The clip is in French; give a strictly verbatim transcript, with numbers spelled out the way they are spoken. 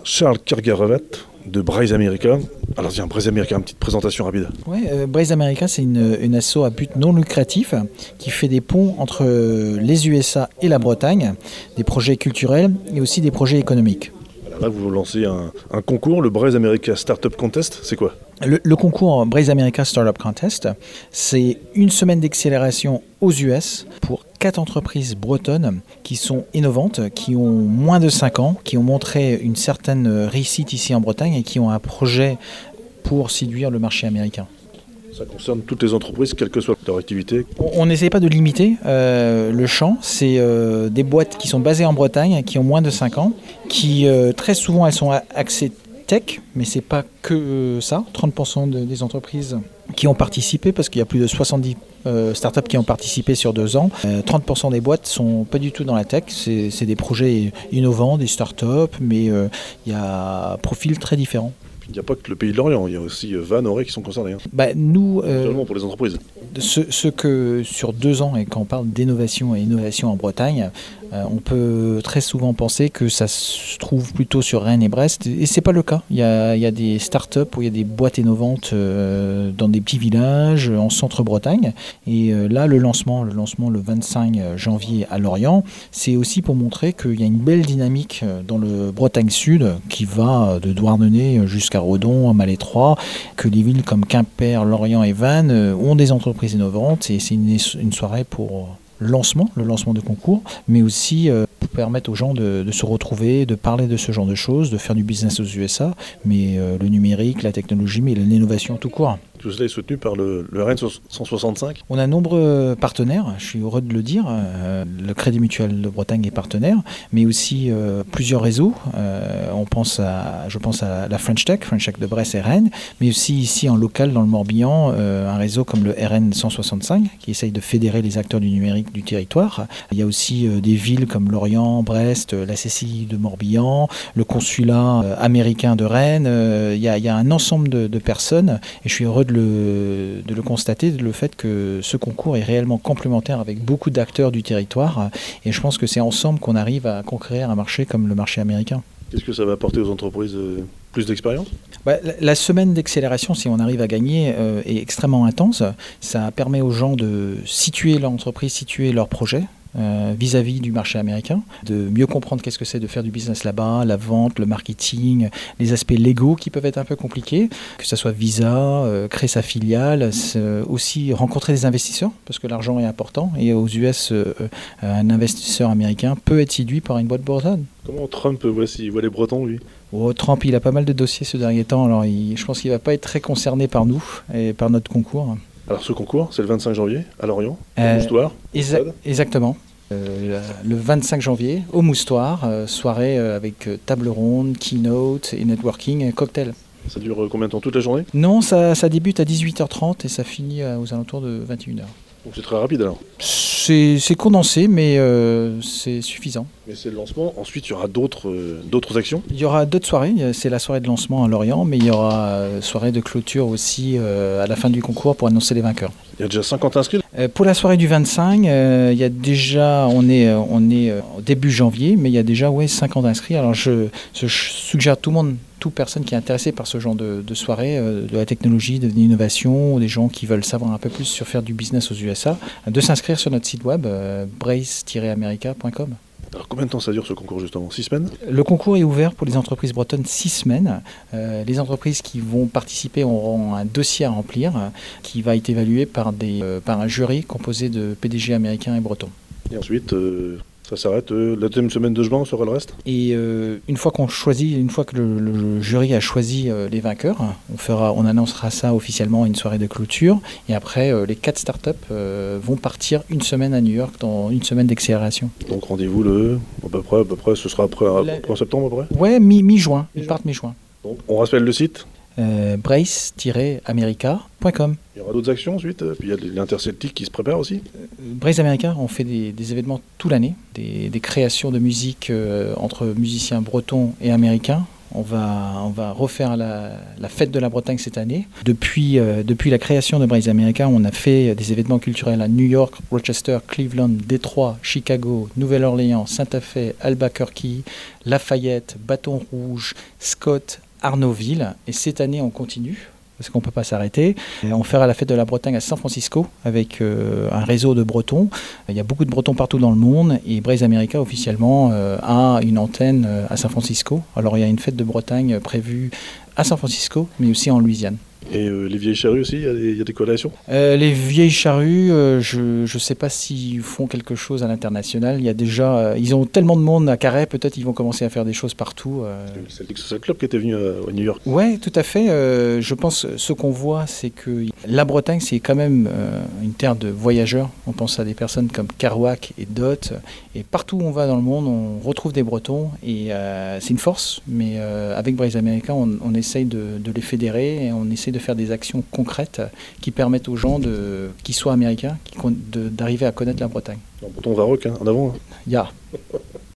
Charles Kergarevet de Braze America. Alors tiens, Braze America, une petite présentation rapide. Oui, euh, Braze America, c'est une, une asso à but non lucratif qui fait des ponts entre les U S A et la Bretagne, des projets culturels et aussi des projets économiques. Alors là, vous lancez un, un concours, le Braze America Startup Contest, c'est quoi ? Le, le concours Braze America Startup Contest, c'est une semaine d'accélération aux U S pour quatre entreprises bretonnes qui sont innovantes, qui ont moins de cinq ans, qui ont montré une certaine réussite ici en Bretagne et qui ont un projet pour séduire le marché américain. Ça concerne toutes les entreprises, quelle que soit leur activité. On n'essaie pas de limiter euh, le champ. C'est euh, des boîtes qui sont basées en Bretagne, qui ont moins de cinq ans, qui euh, très souvent elles sont axées tech, mais c'est pas que ça. trente pour cent de, des entreprises qui ont participé, parce qu'il y a plus de soixante-dix euh, startups qui ont participé sur deux ans. Euh, trente pour cent des boîtes sont pas du tout dans la tech. C'est, c'est des projets innovants, des startups, mais euh, il y a un profil très différent. Il n'y a pas que le Pays de Lorient, il y a aussi Vannes, Auray qui sont concernés. Hein. Bah, nous, euh, Seulement pour les entreprises. Ce, ce que sur deux ans, et quand on parle d'innovation et innovation en Bretagne, euh, on peut très souvent penser que ça se trouve plutôt sur Rennes et Brest, et c'est pas le cas. Il y a, il y a des startups où il y a des boîtes innovantes euh, dans des petits villages en centre-Bretagne, et euh, là le lancement, le lancement le vingt-cinq janvier à Lorient, c'est aussi pour montrer qu'il y a une belle dynamique dans le Bretagne Sud qui va de Douarnenez jusqu'à Redon, à Malétroit, que les villes comme Quimper, Lorient et Vannes ont des entreprises innovantes, et c'est une, une soirée pour le lancement, le lancement de concours, mais aussi euh, pour permettre aux gens de, de se retrouver, de parler de ce genre de choses, de faire du business aux U S A, mais euh, le numérique, la technologie, mais l'innovation tout court. Tout cela est soutenu par le, le R N cent soixante-cinq. On a nombreux partenaires, je suis heureux de le dire. Euh, le Crédit Mutuel de Bretagne est partenaire, mais aussi euh, plusieurs réseaux. Euh, on pense à, je pense à la French Tech, French Tech de Brest et Rennes, mais aussi ici en local dans le Morbihan, euh, un réseau comme le R N cent soixante-cinq qui essaye de fédérer les acteurs du numérique du territoire. Il y a aussi euh, des villes comme Lorient, Brest, la C C I de Morbihan, le consulat euh, américain de Rennes. Euh, il, y a, il y a un ensemble de, de personnes, et je suis heureux de le, de le constater, le fait que ce concours est réellement complémentaire avec beaucoup d'acteurs du territoire, et je pense que c'est ensemble qu'on arrive à conquérir un marché comme le marché américain. Qu'est-ce que ça va apporter aux entreprises euh, plus d'expérience ? bah, la, la semaine d'accélération, si on arrive à gagner, euh, est extrêmement intense. Ça permet aux gens de situer leur entreprise, situer leur projet Euh, vis-à-vis du marché américain, de mieux comprendre qu'est-ce que c'est de faire du business là-bas, la vente, le marketing, les aspects légaux qui peuvent être un peu compliqués, que ce soit visa, euh, créer sa filiale, euh, aussi rencontrer des investisseurs, parce que l'argent est important, et aux U S, euh, un investisseur américain peut être séduit par une boîte bretonne. Comment Trump voit, s'il voit les Bretons, lui ? Oh, Trump, il a pas mal de dossiers ce dernier temps, alors il, je pense qu'il ne va pas être très concerné par nous et par notre concours. Alors ce concours, c'est le vingt-cinq janvier, à Lorient, euh, au Moustoir. exa- Exactement. Euh, le vingt-cinq janvier, au Moustoir, euh, soirée euh, avec euh, table ronde, keynote et networking, et cocktail. Ça dure euh, combien de temps, toute la journée ? Non, ça, ça débute à dix-huit heures trente et ça finit euh, aux alentours de vingt et une heures. Donc c'est très rapide alors ? C'est, c'est condensé, mais euh, c'est suffisant. Mais c'est le lancement. Ensuite, il y aura d'autres, euh, d'autres actions ? Il y aura d'autres soirées. C'est la soirée de lancement à Lorient, mais il y aura euh, soirée de clôture aussi euh, à la fin du concours pour annoncer les vainqueurs. Il y a déjà cinquante inscrits ? Euh, pour la soirée du vingt-cinq, euh, il y a déjà, on est, euh, on est euh, au début janvier, mais il y a déjà ouais, cinquante inscrits. Alors je, je suggère à tout le monde, toute personne qui est intéressée par ce genre de, de soirée, euh, de la technologie, de l'innovation, des gens qui veulent savoir un peu plus sur faire du business aux U S A, de s'inscrire sur notre site web euh, braze tiret america point com. Alors combien de temps ça dure ce concours justement ? Six semaines ? Le concours est ouvert pour les entreprises bretonnes six semaines. Euh, les entreprises qui vont participer auront un dossier à remplir euh, qui va être évalué par, des, euh, par un jury composé de P D G américains et bretons. Et ensuite, euh, ça s'arrête. Euh, la deuxième semaine de juin sera le reste ? Et euh, une fois qu'on choisit, une fois que le, le jury a choisi euh, les vainqueurs, on fera, on annoncera ça officiellement à une soirée de clôture. Et après, euh, les quatre startups euh, vont partir une semaine à New York dans une semaine d'accélération. Donc rendez-vous le, à peu près, à peu près, ce sera après, La... après en septembre à peu près ? Ouais, mi- mi-juin. Ils partent mi-juin. Donc on rappelle le site ? Euh, braze tiret america point com. Il y aura d'autres actions ensuite, puis il y a l'Interceltique qui se prépare aussi. Euh, Braze America, on fait des, des événements toute l'année, des, des créations de musique euh, entre musiciens bretons et américains. On va, on va refaire la, la fête de la Bretagne cette année. Depuis, euh, depuis la création de Braise America, on a fait des événements culturels à New York, Rochester, Cleveland, Détroit, Chicago, Nouvelle-Orléans, Santa-Fe, Albuquerque, Lafayette, Bâton Rouge, Scott, Arnaudville. Et cette année, on continue, parce qu'on ne peut pas s'arrêter. Et on fera la fête de la Bretagne à San Francisco avec euh, un réseau de Bretons. Il y a beaucoup de Bretons partout dans le monde et Braise America officiellement euh, a une antenne euh, à San Francisco. Alors il y a une fête de Bretagne prévue à San Francisco, mais aussi en Louisiane. Et euh, les vieilles charrues aussi, il y a des, il y a des corrélations euh, Les vieilles charrues, euh, je ne sais pas s'ils font quelque chose à l'international. Il y a déjà, euh, ils ont tellement de monde à Carhaix, peut-être ils vont commencer à faire des choses partout. Euh. C'est le Celtic Social Club qui était venu à, à New York. Oui, tout à fait. Euh, je pense ce qu'on voit, c'est que la Bretagne, c'est quand même euh, une terre de voyageurs. On pense à des personnes comme Kerouac et Dot. Et partout où on va dans le monde, on retrouve des Bretons. Et euh, c'est une force, mais euh, avec Braise America, on, on essaye de, de les fédérer et on essaye de faire des actions concrètes qui permettent aux gens, de, qui soient américains, qui, de, d'arriver à connaître la Bretagne. En breton, on va rock, hein, en avant. Ya.